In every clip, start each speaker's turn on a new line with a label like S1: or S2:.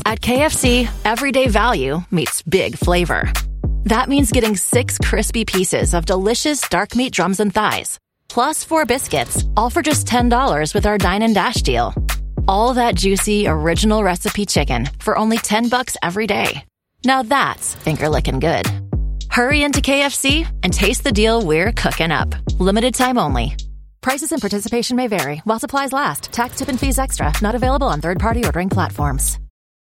S1: At KFC, everyday value meets big flavor. That means getting 6 crispy pieces of delicious dark meat drums and thighs, plus 4 biscuits, all for just $10 with our Dine and Dash deal. All that juicy, original recipe chicken for only $10 every day. Now that's finger-licking good. Hurry into KFC and taste the deal we're cooking up. Limited time only. Prices and participation may vary while supplies last. Tax, tip, and fees extra. Not available on third-party ordering platforms.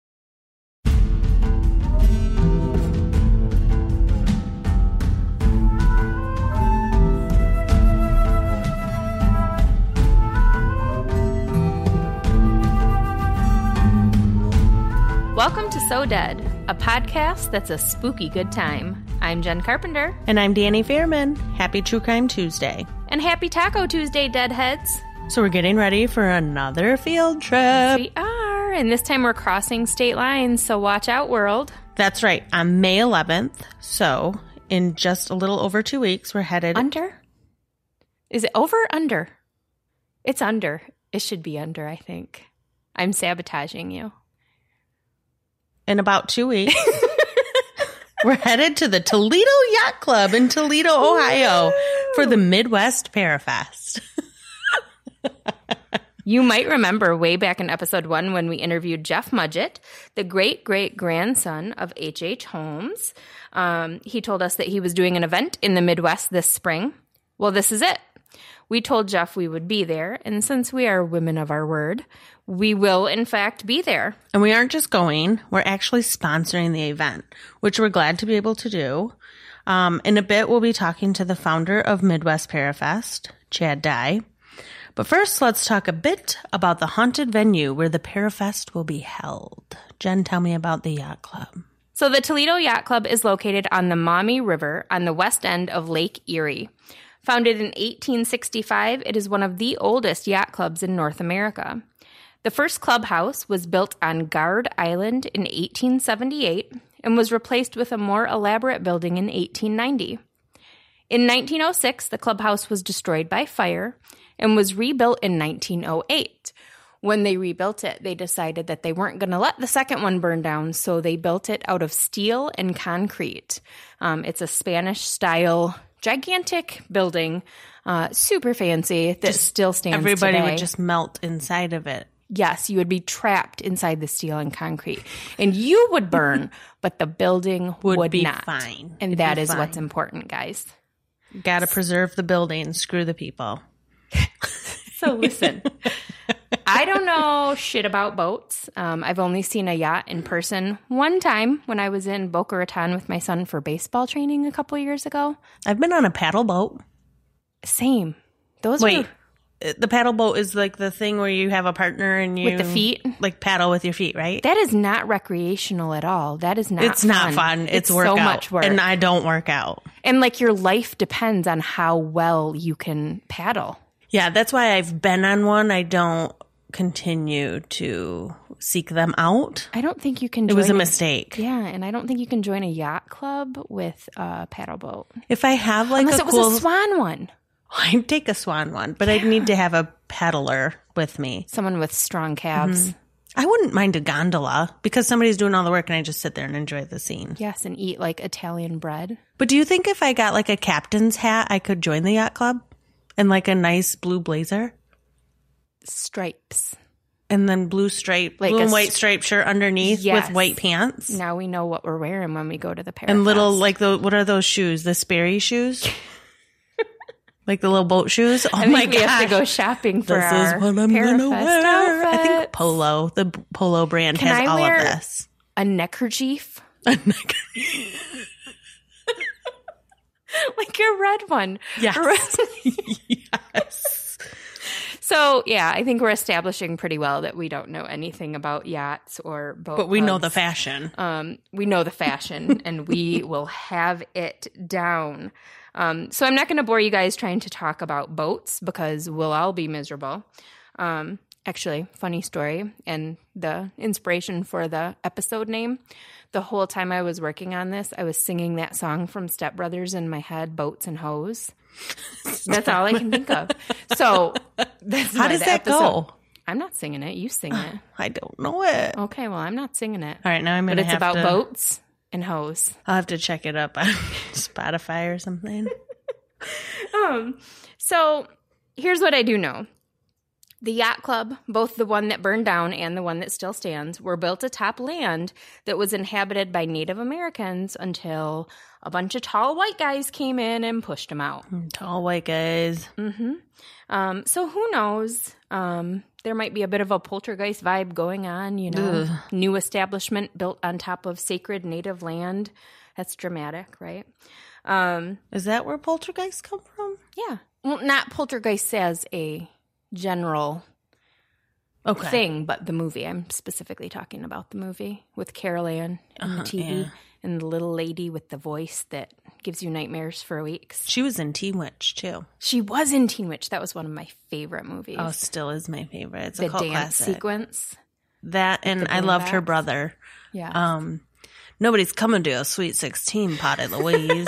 S2: Welcome to So Dead, a podcast that's a spooky good time. I'm Jen Carpenter.
S3: And I'm Danny Fairman. Happy True Crime Tuesday.
S2: And happy Taco Tuesday, Deadheads.
S3: So we're getting ready for another field trip.
S2: Yes, we are. And this time we're crossing state lines, so watch out, world.
S3: That's right. On May 11th, so in just a little over 2 weeks, we're headed...
S2: Under? Is it over or under? It's under. It should be under, I think. I'm sabotaging you.
S3: In about 2 weeks, we're headed to the Toledo Yacht Club in Toledo, Ohio for the Midwest Parafest.
S2: You might remember way back in episode 1 when we interviewed Jeff Mudgett, the great-great-grandson of H.H. Holmes. He told us that he was doing an event in the Midwest this spring. Well, this is it. We told Jeff we would be there, and since we are women of our word, we will, in fact, be there.
S3: And we aren't just going, we're actually sponsoring the event, which we're glad to be able to do. In a bit, we'll be talking to the founder of Midwest Parafest, Chad Dye. But first, let's talk a bit about the haunted venue where the Parafest will be held. Jen, tell me about the yacht club.
S2: So the Toledo Yacht Club is located on the Maumee River on the west end of Lake Erie. Founded in 1865, it is one of the oldest yacht clubs in North America. The first clubhouse was built on Guard Island in 1878 and was replaced with a more elaborate building in 1890. In 1906, the clubhouse was destroyed by fire and was rebuilt in 1908. When they rebuilt it, they decided that they weren't going to let the second one burn down, so they built it out of steel and concrete. It's a Spanish-style gigantic building, super fancy, that still stands
S3: Everybody
S2: today.
S3: would just melt inside of it.
S2: Yes, you would be trapped inside the steel and concrete. And you would burn, but the building would
S3: be
S2: not.
S3: fine.
S2: And
S3: It'd
S2: that
S3: be
S2: is
S3: fine.
S2: what's important, guys.
S3: Got to preserve the building. Screw the people.
S2: So listen, I don't know shit about boats. I've only seen a yacht in person one time when I was in Boca Raton with my son for baseball training a couple years ago.
S3: I've been on a paddle boat.
S2: Same. Those
S3: Wait,
S2: were...
S3: the paddle boat is like the thing where you have a partner and you...
S2: With the feet?
S3: Like paddle with your feet, right?
S2: That is not recreational at all. That is not
S3: It's not fun. It's workout.
S2: so much work.
S3: And I don't work out.
S2: And like your life depends on how well you can paddle.
S3: Yeah, that's why I've been on one. I don't continue to seek them out.
S2: I don't think you can
S3: It was a
S2: join
S3: mistake.
S2: Yeah, and I don't think you can join a yacht club with a paddle boat.
S3: If I have like
S2: Unless
S3: a
S2: it was
S3: cool...
S2: a swan one.
S3: I'd take a swan one, but I'd need to have a paddler with me.
S2: Someone with strong calves.
S3: Mm-hmm. I wouldn't mind a gondola because somebody's doing all the work and I just sit there and enjoy the scene.
S2: Yes, and eat like Italian bread.
S3: But do you think if I got like a captain's hat, I could join the yacht club? And like a nice blue blazer?
S2: Stripes.
S3: And then blue and white striped shirt underneath
S2: Yes.
S3: with white pants?
S2: Now we know what we're wearing when we go to the Parafest.
S3: And little, like, what are those shoes? The Sperry shoes? Like the little boat shoes? Oh
S2: I
S3: my
S2: think we
S3: gosh.
S2: have to go shopping for
S3: This
S2: our
S3: is what I'm
S2: Parafest
S3: gonna wear. I think
S2: outfits.
S3: Polo, the Polo brand
S2: Can
S3: has
S2: I
S3: all
S2: wear
S3: of this.
S2: a neckerchief? Like a red one.
S3: Yes. Yes.
S2: So, yeah, I think we're establishing pretty well that we don't know anything about yachts or boat
S3: But we know the
S2: clubs.
S3: fashion.
S2: We know the fashion, and we will have it down. So I'm not going to bore you guys trying to talk about boats because we'll all be miserable. Actually, funny story, and the inspiration for the episode name. The whole time I was working on this, I was singing that song from Step Brothers in my head, Boats and Hose. That's all I can think of. So that's
S3: How
S2: why
S3: does
S2: the
S3: that
S2: episode-
S3: go?
S2: I'm not singing it. You sing it.
S3: I don't know it.
S2: Okay, well, I'm not singing it.
S3: All right, now I'm going
S2: But
S3: to
S2: it's about boats and hoes.
S3: I'll have to check it up on Spotify or something.
S2: So here's what I do know. The yacht club, both the one that burned down and the one that still stands, were built atop land that was inhabited by Native Americans until a bunch of tall white guys came in and pushed them out.
S3: Tall white guys.
S2: So who knows? There might be a bit of a poltergeist vibe going on, you know.
S3: Ugh.
S2: New establishment built on top of sacred native land. That's dramatic, right?
S3: Is that where poltergeists come from?
S2: Yeah. Well, not poltergeist as a general thing, but the movie. I'm specifically talking about the movie with Carol Ann on the TV and the little lady with the voice that gives you nightmares for weeks.
S3: She was in Teen Witch, too.
S2: She was in Teen Witch. That was one of my favorite movies.
S3: Oh, still is my favorite. It's
S2: the
S3: a cult
S2: dance
S3: classic.
S2: sequence.
S3: That, and I loved her brother.
S2: Yeah.
S3: Nobody's coming to a Sweet 16, Potted Louise.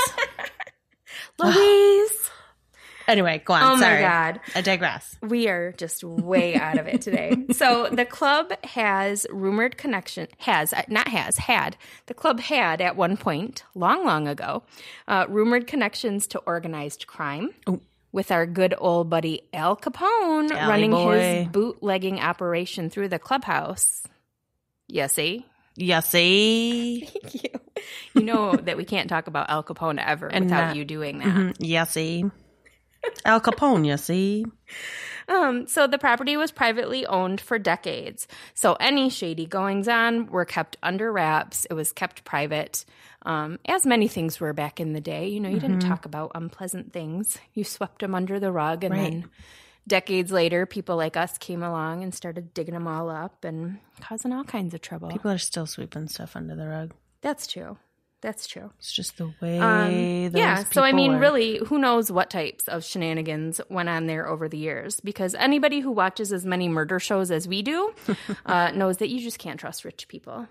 S2: Louise!
S3: Anyway, go on.
S2: Oh,
S3: Sorry.
S2: my God.
S3: I digress.
S2: We are just way out of it today. So the club has rumored connection, had. The club had at one point, long ago, rumored connections to organized crime.
S3: Ooh.
S2: With our good old buddy Al Capone running his bootlegging operation through the clubhouse. You see?
S3: Yesy.
S2: Thank you. You know that we can't talk about Al Capone ever without you doing that.
S3: Yesy. Al Capone, you see.
S2: So the property was privately owned for decades. So any shady goings-on were kept under wraps. It was kept private, as many things were back in the day. You know, you didn't talk about unpleasant things. You swept them under the rug, and then decades later, people like us came along and started digging them all up and causing all kinds of trouble.
S3: People are still sweeping stuff under the rug.
S2: That's true. That's true.
S3: It's just the way those
S2: so I mean,
S3: work.
S2: really, who knows what types of shenanigans went on there over the years? Because anybody who watches as many murder shows as we do knows that you just can't trust rich people.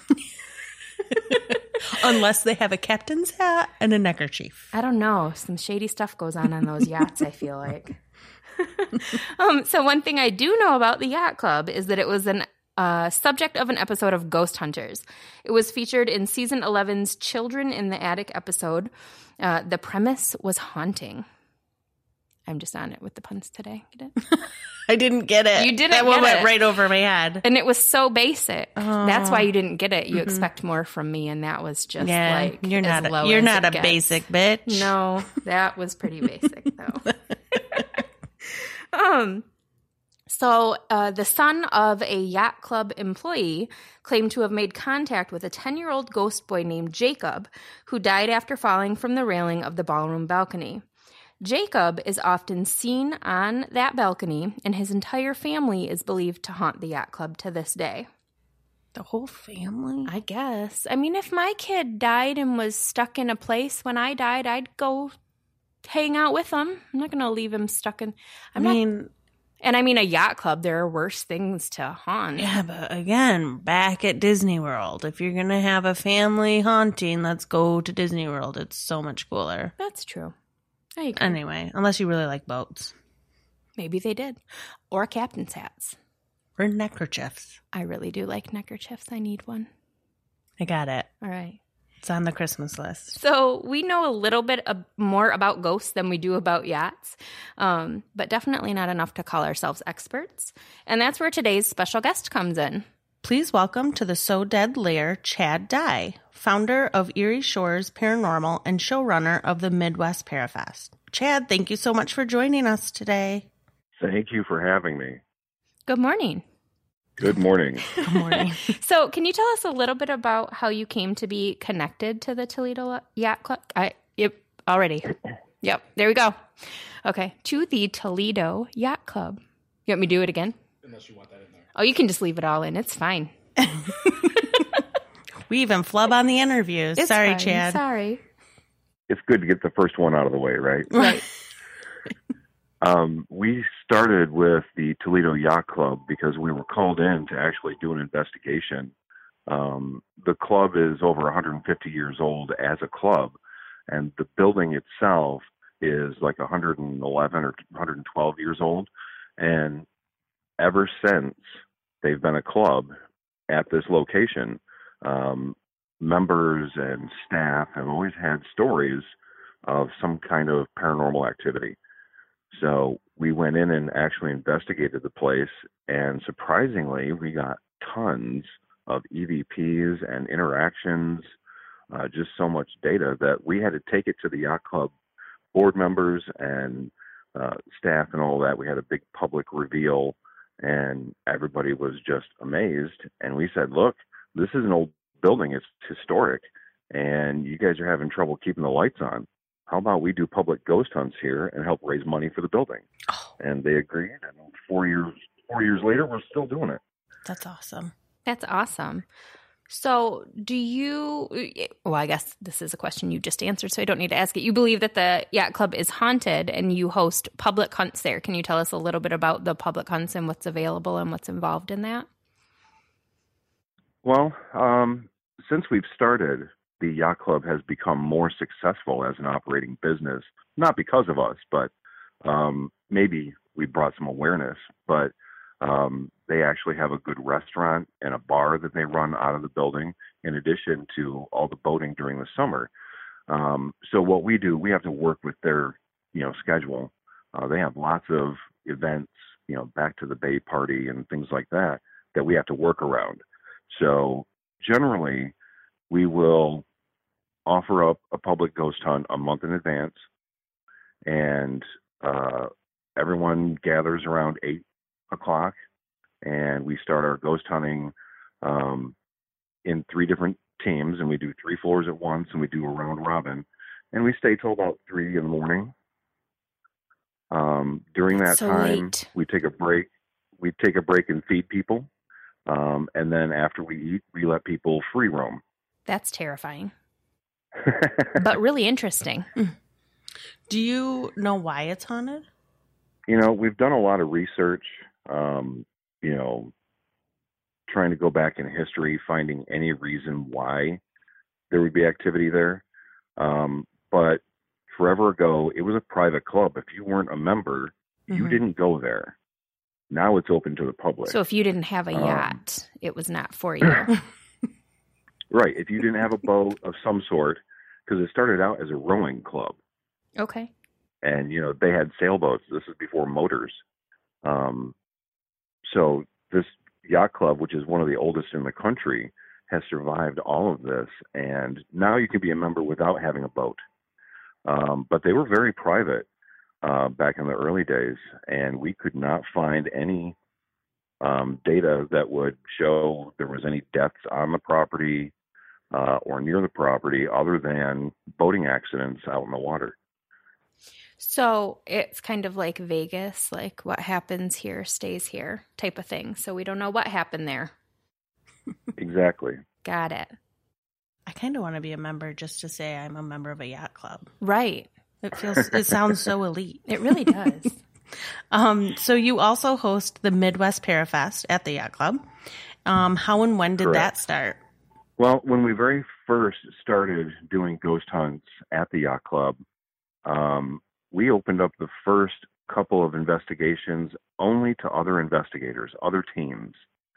S3: Unless they have a captain's hat and a neckerchief.
S2: I don't know. Some shady stuff goes on those yachts, I feel like. So one thing I do know about the yacht club is that it was an subject of an episode of Ghost Hunters. It was featured in season 11's Children in the Attic episode. The premise was haunting. I'm just on it with the puns today. Get it?
S3: I didn't get it.
S2: You didn't
S3: That one
S2: get
S3: went
S2: it.
S3: right over my head.
S2: And it was so basic. That's why you didn't get it. You expect more from me, and that was just like
S3: you're
S2: as
S3: not
S2: low
S3: you're
S2: as
S3: not
S2: it
S3: a
S2: gets.
S3: basic bitch.
S2: No, that was pretty basic though. So the son of a yacht club employee claimed to have made contact with a 10-year-old ghost boy named Jacob, who died after falling from the railing of the ballroom balcony. Jacob is often seen on that balcony, and his entire family is believed to haunt the yacht club to this day.
S3: The whole family?
S2: I guess. I mean, if my kid died and was stuck in a place when I died, I'd go hang out with him. I'm not going to leave him stuck in... And I mean, a yacht club, there are worse things to haunt.
S3: Yeah, but again, back at Disney World, if you're going to have a family haunting, let's go to Disney World. It's so much cooler.
S2: That's true. I agree.
S3: Anyway, unless you really like boats.
S2: Maybe they did. Or captain's hats.
S3: Or neckerchiefs.
S2: I really do like neckerchiefs. I need one.
S3: I got it.
S2: All right.
S3: It's on the Christmas list.
S2: So we know a little bit more about ghosts than we do about yachts, but definitely not enough to call ourselves experts. And that's where today's special guest comes in.
S3: Please welcome to the So Dead Lair, Chad Dye, founder of Erie Shores Paranormal and showrunner of the Midwest Parafest. Chad, thank you so much for joining us today.
S4: Thank you for having me.
S2: Good morning.
S4: Good morning.
S3: Good morning.
S2: So can you tell us a little bit about how you came to be connected to the Toledo Yacht Club? Already. Yep, there we go. Okay, to the Toledo Yacht Club. You want me to do it again?
S5: Unless you want that in there.
S2: Oh, you can just leave it all in. It's fine.
S3: We even flub on the interviews.
S2: It's
S3: Sorry,
S2: fine.
S3: Chad.
S2: Sorry.
S4: It's good to get the first one out of the way, right?
S2: Right.
S4: We started with the Toledo Yacht Club because we were called in to actually do an investigation. The club is over 150 years old as a club, and the building itself is like 111 or 112 years old. And ever since they've been a club at this location, members and staff have always had stories of some kind of paranormal activity. So we went in and actually investigated the place, and surprisingly, we got tons of EVPs and interactions, just so much data that we had to take it to the yacht club board members and staff and all that. We had a big public reveal, and everybody was just amazed. And we said, look, this is an old building. It's historic, and you guys are having trouble keeping the lights on. How about we do public ghost hunts here and help raise money for the building? Oh. And they agreed, and 4 years later, we're still doing it.
S3: That's awesome.
S2: That's awesome. So I guess this is a question you just answered, so I don't need to ask it. You believe that the yacht club is haunted and you host public hunts there. Can you tell us a little bit about the public hunts and what's available and what's involved in that?
S4: Well, since we've started, the yacht club has become more successful as an operating business, not because of us, but maybe we brought some awareness, but they actually have a good restaurant and a bar that they run out of the building, in addition to all the boating during the summer. So what we do, we have to work with their, schedule. They have lots of events, back to the bay party and things like that we have to work around. So generally, we will offer up a public ghost hunt a month in advance, and everyone gathers around 8 o'clock, and we start our ghost hunting in 3 different teams, and we do 3 floors at once, and we do a round robin, and we stay till about 3 in the morning. During that time,
S2: late.
S4: we take a break. We take a break and feed people, and then after we eat, we let people free roam.
S2: That's terrifying, but really interesting.
S3: Do you know why it's haunted?
S4: We've done a lot of research, trying to go back in history, finding any reason why there would be activity there. But forever ago, it was a private club. If you weren't a member, you didn't go there. Now it's open to the public.
S2: So if you didn't have a yacht, it was not for you.
S4: Right. If you didn't have a boat of some sort, because it started out as a rowing club.
S2: Okay.
S4: And, they had sailboats. This is before motors. So this yacht club, which is one of the oldest in the country, has survived all of this. And now you can be a member without having a boat. But they were very private back in the early days, and we could not find any data that would show there was any deaths on the property or near the property other than boating accidents out in the water.
S2: So it's kind of like Vegas, like what happens here stays here type of thing. So we don't know what happened there.
S4: Exactly.
S2: Got it.
S3: I kind of want to be a member just to say I'm a member of a yacht club.
S2: Right.
S3: It sounds so elite.
S2: It really does.
S3: So you also host the Midwest Parafest at the yacht club. How and when did
S4: Correct.
S3: that start?
S4: Well, when we very first started doing ghost hunts at the yacht club, we opened up the first couple of investigations only to other investigators, other teams.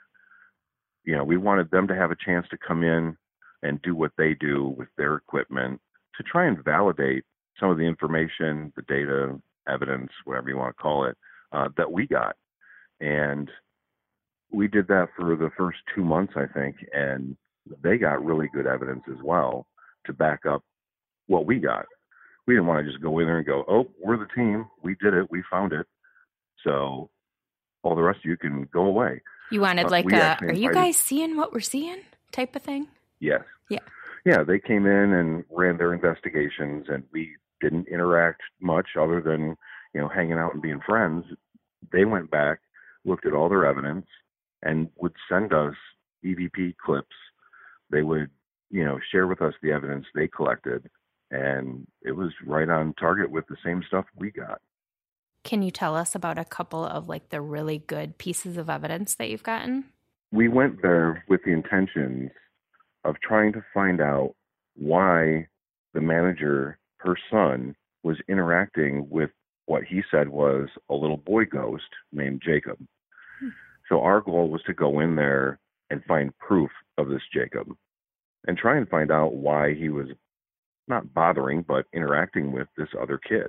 S4: We wanted them to have a chance to come in and do what they do with their equipment to try and validate some of the information, the data, evidence, whatever you want to call it, that we got. And we did that for the first 2 months, I think, and they got really good evidence as well to back up what we got. We didn't want to just go in there and go, oh, we're the team. We did it. We found it. So all the rest of you can go away.
S2: You wanted are you guys seeing what we're seeing type of thing?
S4: Yes.
S2: Yeah.
S4: Yeah, they came in and ran their investigations, and we didn't interact much other than, hanging out and being friends. They went back, looked at all their evidence, and would send us EVP clips. They would, share with us the evidence they collected, and it was right on target with the same stuff we got.
S2: Can you tell us about a couple of the really good pieces of evidence that you've gotten?
S4: We went there with the intentions of trying to find out why the manager, her son, was interacting with what he said was a little boy ghost named Jacob. So our goal was to go in there and find proof of this Jacob and try and find out why he was not bothering, but interacting with this other kid.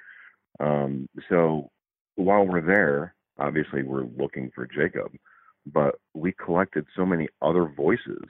S4: So while we're there, obviously we're looking for Jacob, but we collected so many other voices.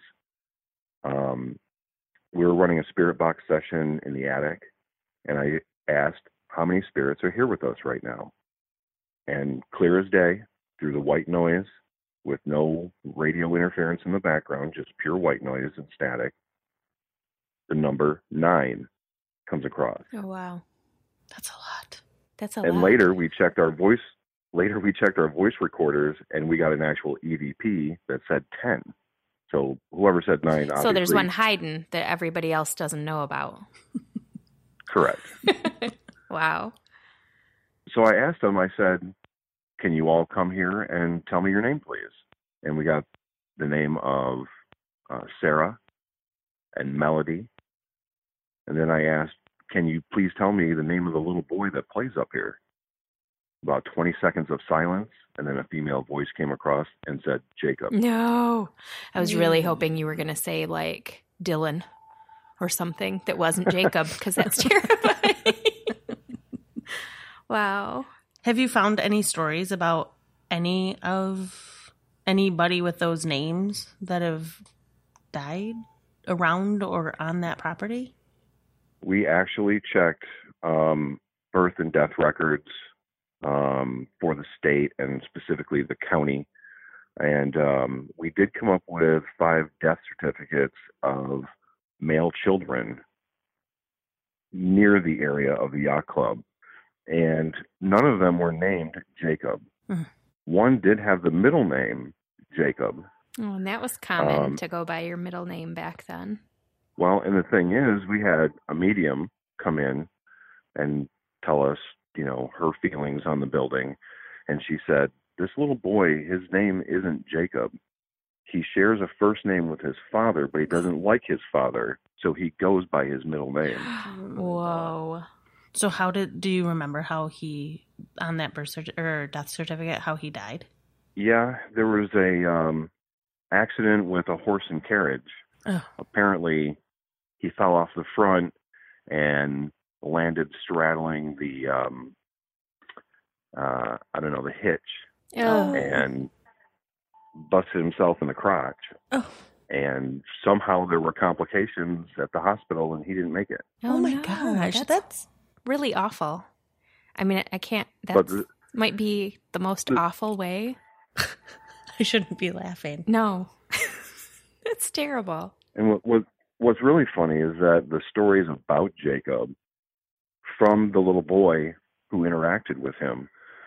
S4: We were running a spirit box session in the attic, and I asked how many spirits are here with us right now. And clear as day, through the white noise, with no radio interference in the background, just pure white noise and static, the number 9 comes across.
S2: Oh, wow.
S3: That's a lot.
S2: That's a
S4: And
S2: lot.
S4: later we checked our voice recorders, and we got an actual EVP that said 10. So whoever said 9, obviously.
S2: So there's one hiding that everybody else doesn't know about.
S4: Correct.
S2: Wow.
S4: So I asked them, I said, can you all come here and tell me your name, please? And we got the name of Sarah and Melody. And then I asked, can you please tell me the name of the little boy that plays up here? About 20 seconds of silence, and then a female voice came across and said, Jacob.
S2: No. I was really hoping you were going to say, like, Dylan or something that wasn't Jacob, because that's terrifying. Wow.
S3: Have you found any stories about anybody with those names that have died around or on that property?
S4: We actually checked birth and death records for the state and specifically the county. And we did come up with 5 death certificates of male children near the area of the yacht club. And none of them were named Jacob. One did have the middle name Jacob.
S2: Oh, and that was common to go by your middle name back then.
S4: Well, and the thing is, we had a medium come in and tell us, you know, her feelings on the building. And she said, this little boy, his name isn't Jacob. He shares a first name with his father, but he doesn't like his father. So he goes by his middle name.
S2: Whoa.
S3: So do you remember how he, on that death certificate, how he died?
S4: Yeah, there was a accident with a horse and carriage.
S3: Oh.
S4: Apparently, he fell off the front and landed straddling the, the hitch,
S2: Oh.
S4: and busted himself in the crotch.
S3: Oh.
S4: And somehow there were complications at the hospital, and he didn't make it.
S3: Oh my
S2: no.
S3: gosh,
S2: That's really awful. I mean, I can't,
S4: But
S2: that might be the most awful way.
S3: I shouldn't be laughing.
S2: No. It's terrible.
S4: And what's really funny is that the stories about Jacob from the little boy who interacted with him,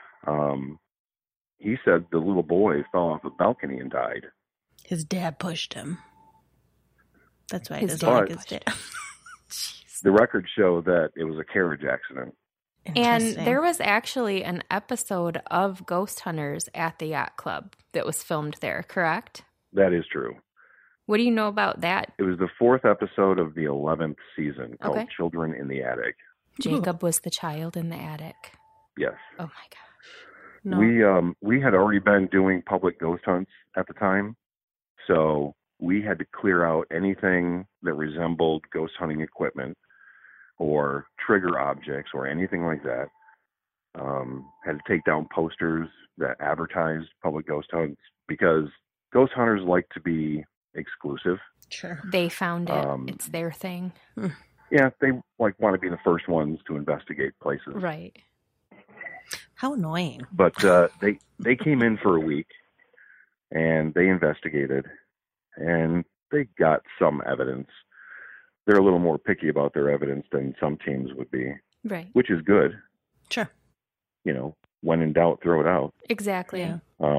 S4: he said the little boy fell off a balcony and died.
S3: His dad pushed him. That's why he
S2: His
S3: doesn't
S2: dad
S3: like his dad.
S4: The records show that it was a carriage accident.
S2: And
S3: Interesting.
S2: there was actually an episode of Ghost Hunters at the yacht club that was filmed there, correct?
S4: That is true.
S2: What do you know about that?
S4: It was the 4th episode of the 11th season called
S2: Okay.
S4: Children in the Attic.
S2: Jacob was the child in the attic.
S4: Yes.
S2: Oh my gosh.
S3: No.
S4: We had already been doing public ghost hunts at the time, so we had to clear out anything that resembled ghost hunting equipment or trigger objects or anything like that. Had to take down posters that advertised public ghost hunts because ghost hunters like to be exclusive.
S3: Sure.
S2: They found it. It's their thing.
S4: Yeah, they want to be the first ones to investigate places.
S2: Right.
S3: How annoying.
S4: But they came in for a week and they investigated and they got some evidence. They're a little more picky about their evidence than some teams would be,
S2: Right.
S4: which is good.
S3: Sure.
S4: You know, when in doubt, throw it out.
S2: Exactly.
S3: Yeah.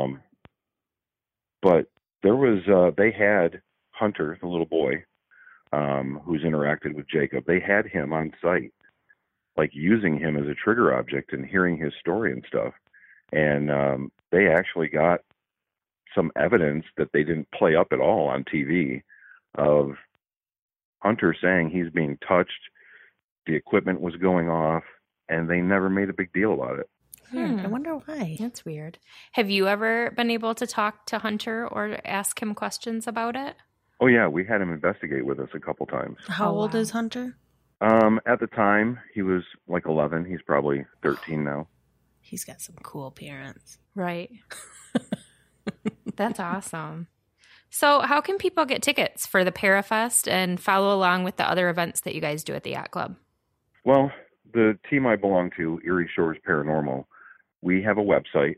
S4: But there was, they had Hunter, the little boy, who's interacted with Jacob. They had him on site, like using him as a trigger object and hearing his story and stuff. And they actually got some evidence that they didn't play up at all on TV of Hunter saying he's being touched, the equipment was going off, and they never made a big deal about it.
S3: Weird. I wonder why.
S2: That's weird. Have you ever been able to talk to Hunter or ask him questions about it?
S4: Oh yeah, we had him investigate with us a couple times.
S3: How
S2: Oh,
S3: old
S2: wow.
S3: is Hunter?
S4: At the time, he was like 11. He's probably 13 now.
S3: He's got some cool parents.
S2: Right. That's awesome. So how can people get tickets for the Parafest and follow along with the other events that you guys do at the Yacht Club?
S4: Well, the team I belong to, Erie Shores Paranormal, we have a website,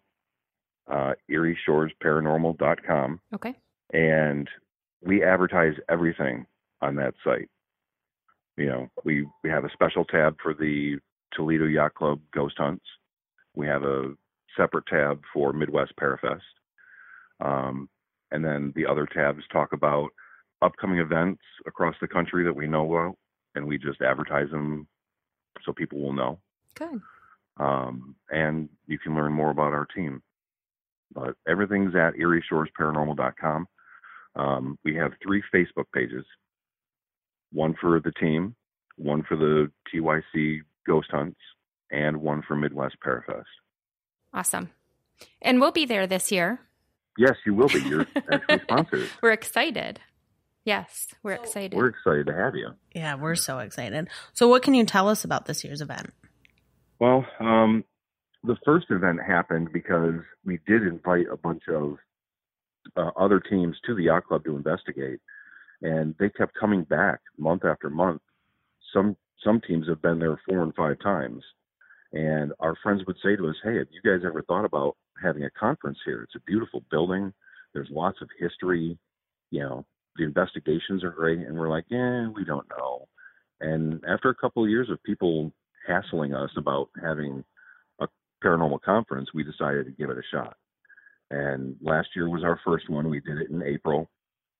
S4: erieshoresparanormal.com,
S2: Okay.
S4: and we advertise everything on that site. You know, we have a special tab for the Toledo Yacht Club Ghost Hunts. We have a separate tab for Midwest Parafest. And then the other tabs talk about upcoming events across the country that we know about, and we just advertise them so people will know.
S2: Good.
S4: And you can learn more about our team. But everything's at erieshoresparanormal.com. We have 3 Facebook pages, one for the team, one for the TYC Ghost Hunts, and one for Midwest Parafest.
S2: Awesome. And we'll be there this year.
S4: Yes, you will be. You're actually sponsored.
S2: We're excited. Yes, we're excited.
S4: We're excited to have you.
S3: Yeah, we're so excited. So what can you tell us about this year's event?
S4: Well, the first event happened because we did invite a bunch of other teams to the Yacht Club to investigate, and they kept coming back month after month. Some teams have been there 4 and 5 times, and our friends would say to us, "Hey, have you guys ever thought about having a conference here? It's a beautiful building. There's lots of history. You know, the investigations are great." And we're like, "Yeah, we don't know." And after a couple of years of people hassling us about having a paranormal conference, we decided to give it a shot. And last year was our first one. We did it in April.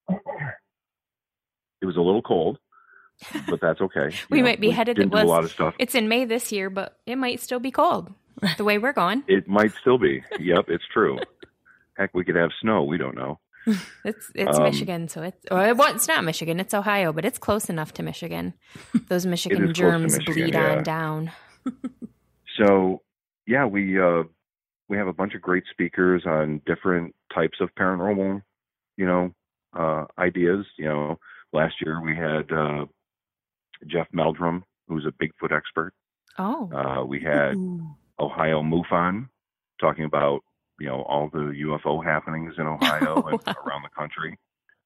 S4: It was a little cold, but that's okay.
S2: We might be headed.
S4: Didn't do a lot of stuff.
S2: It's in May this year, but it might still be cold the way we're going.
S4: It might still be. Yep, it's true. Heck, we could have snow. We don't know.
S2: It's Michigan, so it's not Michigan. It's Ohio, but it's close enough to Michigan. Those Michigan germs bleed on down.
S4: So, yeah, we have a bunch of great speakers on different types of paranormal, ideas. Last year we had Jeff Meldrum, who's a Bigfoot expert.
S2: Oh.
S4: We had Ohio MUFON talking about, all the UFO happenings in Ohio and around the country.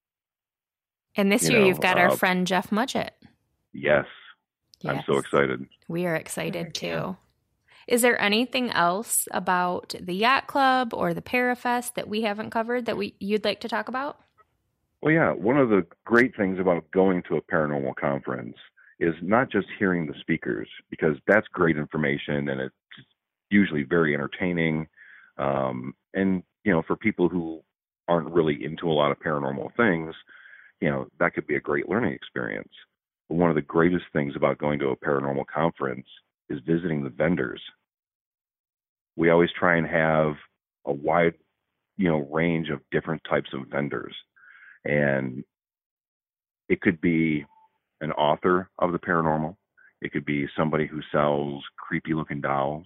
S2: And this year you've got our friend Jeff Mudgett.
S4: Yes. I'm so excited.
S2: We are excited too. Is there anything else about the Yacht Club or the Parafest that we haven't covered that you'd like to talk about?
S4: Well, yeah. One of the great things about going to a paranormal conference is not just hearing the speakers, because that's great information and it's usually very entertaining. And, for people who aren't really into a lot of paranormal things, that could be a great learning experience. But one of the greatest things about going to a paranormal conference is visiting the vendors. We always try and have a wide, range of different types of vendors. And it could be an author of the paranormal. It could be somebody who sells creepy looking dolls,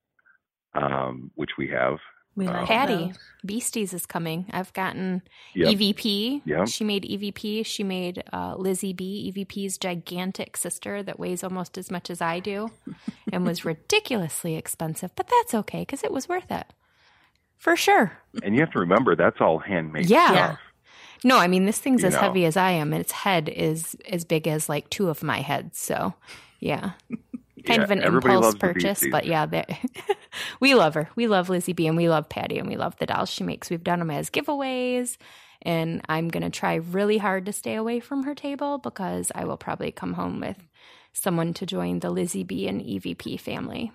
S4: which we have.
S3: We like
S2: Patty,
S3: those.
S2: Beasties is coming. I've gotten
S4: Yep.
S2: EVP.
S4: Yep.
S2: She made EVP. She made Lizzie B, EVP's gigantic sister that weighs almost as much as I do and was ridiculously expensive. But that's okay because it was worth it. For sure.
S4: And you have to remember, that's all handmade
S2: Yeah.
S4: stuff.
S2: No, I mean, this thing's as heavy as I am, and its head is as big as like 2 of my heads. So, yeah. Kind of an
S4: everybody
S2: impulse
S4: loves the
S2: purchase,
S4: Beasties.
S2: but yeah, we love her. We love Lizzie B, and we love Patty, and we love the dolls she makes. We've done them as giveaways, and I'm going to try really hard to stay away from her table because I will probably come home with someone to join the Lizzie B and EVP family.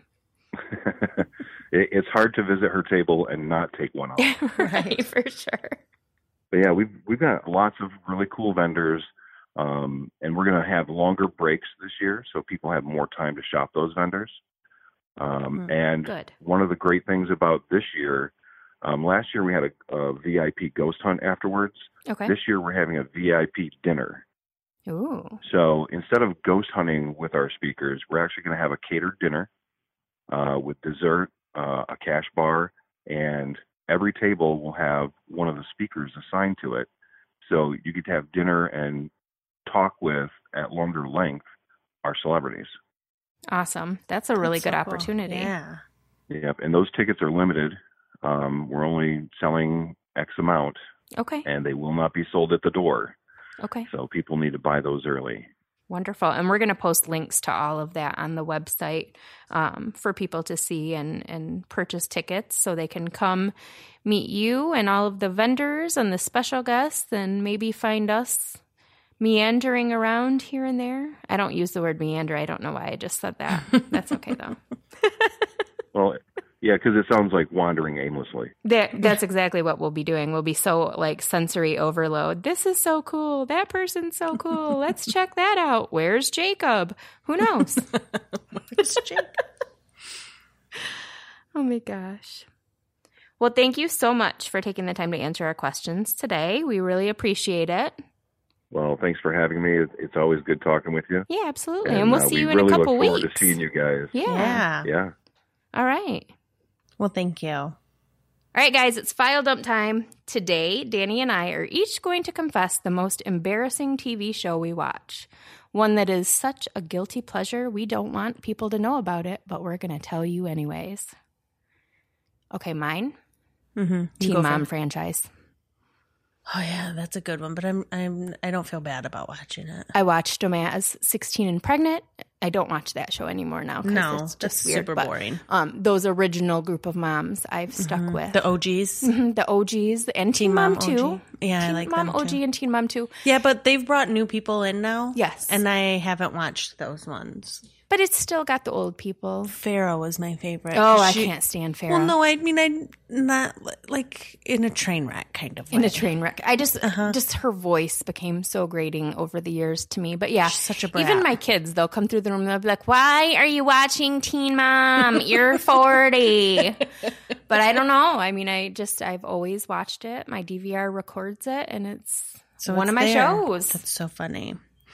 S4: It's hard to visit her table and not take one off.
S2: Right, for sure.
S4: But yeah, we've got lots of really cool vendors, and we're going to have longer breaks this year so people have more time to shop those vendors. And
S2: Good.
S4: one of the great things about this year, last year we had a VIP ghost hunt afterwards.
S2: Okay.
S4: This year we're having a VIP dinner.
S2: Ooh.
S4: So instead of ghost hunting with our speakers, we're actually going to have a catered dinner with dessert, a cash bar, and every table will have one of the speakers assigned to it. So you get to have dinner and talk with, at longer length, our celebrities.
S2: Awesome. That's a really good
S3: so
S2: opportunity.
S3: Cool. Yeah.
S4: Yep. And those tickets are limited. We're only selling X amount.
S2: Okay.
S4: And they will not be sold at the door.
S2: Okay.
S4: So people need to buy those early.
S2: Wonderful. And we're going to post links to all of that on the website for people to see and purchase tickets so they can come meet you and all of the vendors and the special guests and maybe find us meandering around here and there. I don't use the word meander. I don't know why I just said that. That's okay, though.
S4: Well, yeah, because it sounds like wandering aimlessly.
S2: That's exactly what we'll be doing. We'll be so like sensory overload. This is so cool. That person's so cool. Let's check that out. Where's Jacob? Who knows?
S3: Where's Jacob?
S2: Oh my gosh. Well, thank you so much for taking the time to answer our questions today. We really appreciate it.
S4: Well, thanks for having me. It's always good talking with you.
S2: Yeah, absolutely. And we'll see you in
S4: really
S2: a couple
S4: weeks. We
S2: weeks.
S4: look forward to seeing you guys.
S2: Yeah.
S4: Yeah.
S2: All right.
S3: Well, thank you.
S2: All right, guys, it's file dump time. Today, Danny and I are each going to confess the most embarrassing TV show we watch. One that is such a guilty pleasure, we don't want people to know about it, but we're going to tell you anyways. Okay, mine?
S3: Mm-hmm.
S2: Teen Mom franchise.
S3: Oh yeah, that's a good one. But I don't feel bad about watching it.
S2: I watched them as 16 and pregnant. I don't watch that show anymore now.
S3: No,
S2: it's just
S3: that's
S2: weird,
S3: super boring.
S2: Those original group of moms I've stuck with.
S3: The OGs.
S2: The OGs and Teen Mom 2.
S3: OG. Yeah, I like
S2: Teen Mom
S3: them
S2: OG
S3: too.
S2: and Teen Mom 2.
S3: Yeah, but they've brought new people in now.
S2: Yes.
S3: And I haven't watched those ones.
S2: But it's still got the old people.
S3: Farrah was my favorite.
S2: Oh, I can't stand Farrah.
S3: Well, no, I mean, I'm not like in a train wreck kind of way.
S2: In a train wreck. I just her voice became so grating over the years to me. But yeah,
S3: she's such a brat.
S2: Even my kids, they'll come through the room and they'll be like, why are you watching Teen Mom? You're 40. But I don't know. I mean, I've always watched it. My DVR records it and it's one of my shows.
S3: That's so funny.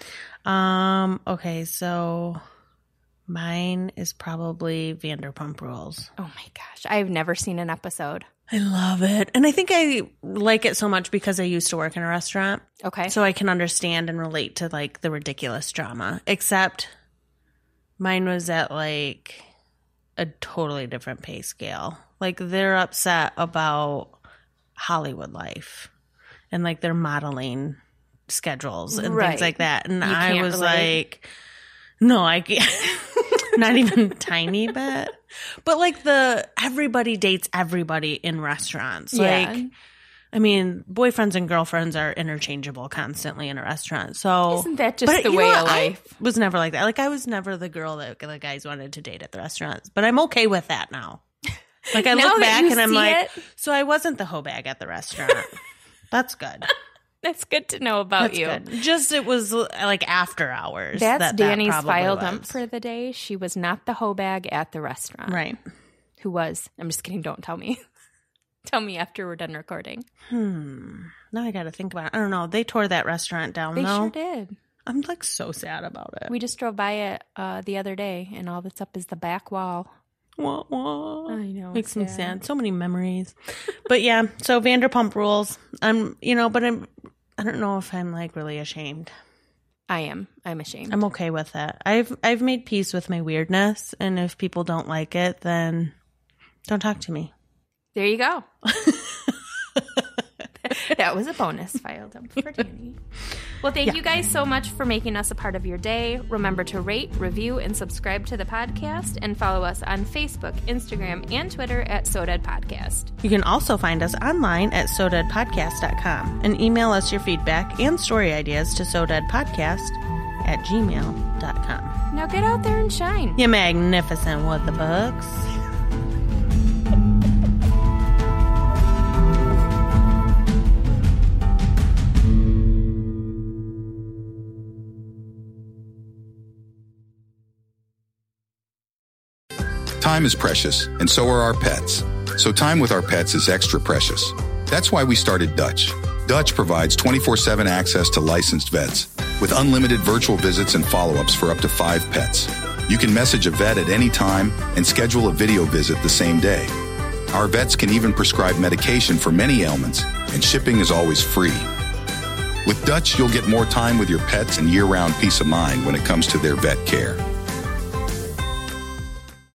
S3: Okay, so mine is probably Vanderpump Rules.
S2: Oh my gosh. I've never seen an episode.
S3: I love it. And I think I like it so much because I used to work in a restaurant.
S2: Okay.
S3: So I can understand and relate to like the ridiculous drama. Except mine was at like a totally different pay scale. Like they're upset about Hollywood life and like their modeling schedules and things like that. And I was like, no, I can't. Not even a tiny bit. But like everybody dates everybody in restaurants.
S2: Yeah.
S3: Like, I mean, boyfriends and girlfriends are interchangeable constantly in a restaurant. So
S2: isn't that just the way of life?
S3: I was never like that. Like I was never the girl that the guys wanted to date at the restaurants. But I'm okay with that now. Like I look back and I'm like, so I wasn't the hoe bag at the restaurant. That's good.
S2: That's good to know about you.
S3: Good. Just it was like after hours.
S2: That's Danny's
S3: probably
S2: file
S3: was.
S2: dump for the day. She was not the hoe bag at the restaurant.
S3: Right.
S2: Who was? I'm just kidding. Don't tell me. Tell me after we're done recording.
S3: Now I got to think about it. I don't know. They tore that restaurant down,
S2: They
S3: though.
S2: sure did.
S3: I'm like so sad about it.
S2: We just drove by it the other day, and all that's up is the back wall.
S3: Wah, wah.
S2: I know.
S3: Makes me sad. So many memories. But yeah, so Vanderpump Rules. I don't know if I'm like really ashamed.
S2: I am. I'm ashamed.
S3: I'm okay with it. I've made peace with my weirdness, and if people don't like it, then don't talk to me.
S2: There you go. That was a bonus file dump for Danny. Well, thank you guys so much for making us a part of your day. Remember to rate, review, and subscribe to the podcast, and follow us on Facebook, Instagram, and Twitter at SoDead Podcast.
S3: You can also find us online at sodeadpodcast.com and email us your feedback and story ideas to sodeadpodcast@gmail.com.
S2: Now get out there and shine.
S3: You magnificent with the books.
S5: Time is precious, and so are our pets. So time with our pets is extra precious. That's why we started Dutch. Dutch provides 24/7 access to licensed vets with unlimited virtual visits and follow-ups for up to 5 pets. You can message a vet at any time and schedule a video visit the same day. Our vets can even prescribe medication for many ailments, and shipping is always free. With Dutch, you'll get more time with your pets and year-round peace of mind when it comes to their vet care.